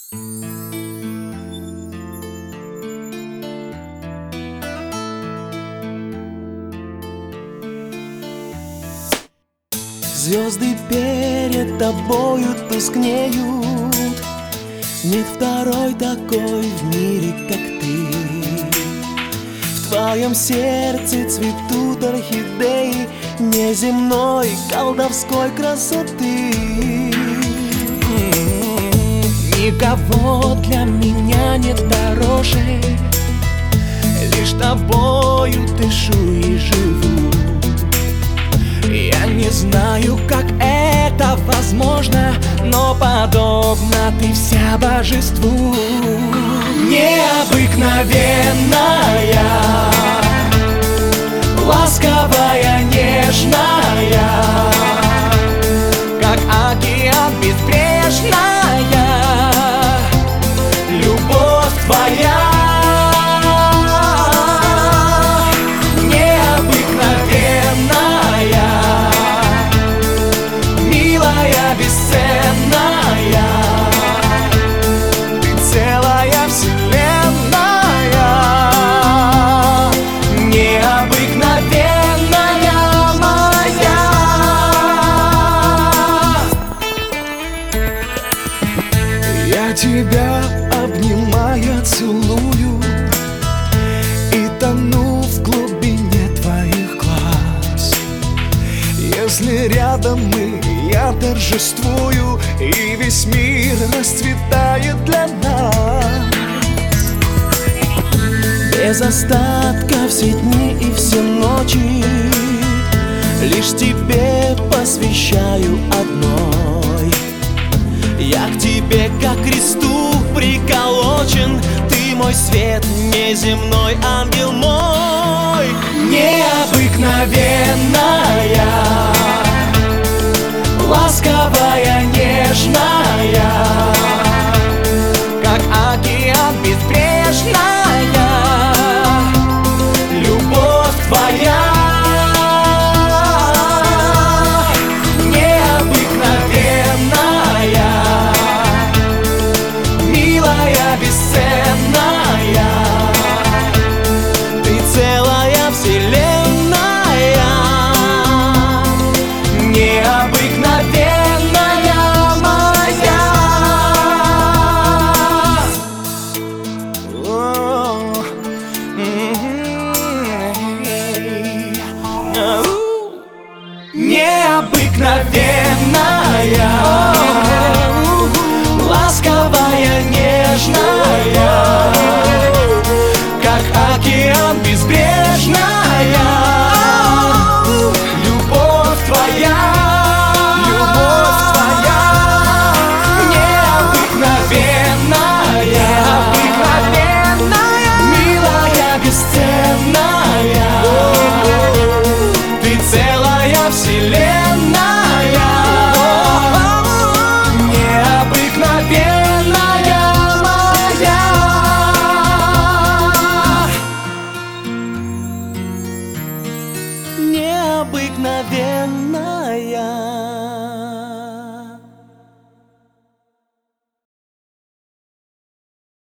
Звезды перед тобою тускнеют, нет второй такой в мире, как ты. В твоем сердце цветут орхидеи неземной колдовской красоты. Никого для меня нет дороже, лишь тобою дышу и живу. Я не знаю, как это возможно, но подобна ты вся божеству. Необыкновенная, ласковая, нежная, как океан безбрежная, любовь твоя. Я тебя обнимая целую и тону в глубине твоих глаз. Если рядом мы, я торжествую, и весь мир расцветает для нас. Без остатка все дни и все ночи лишь тебе посвящаю одной. Я к тебе, как к кресту приколочен, ты мой свет, неземной ангел мой. Необыкновенная, ласковая,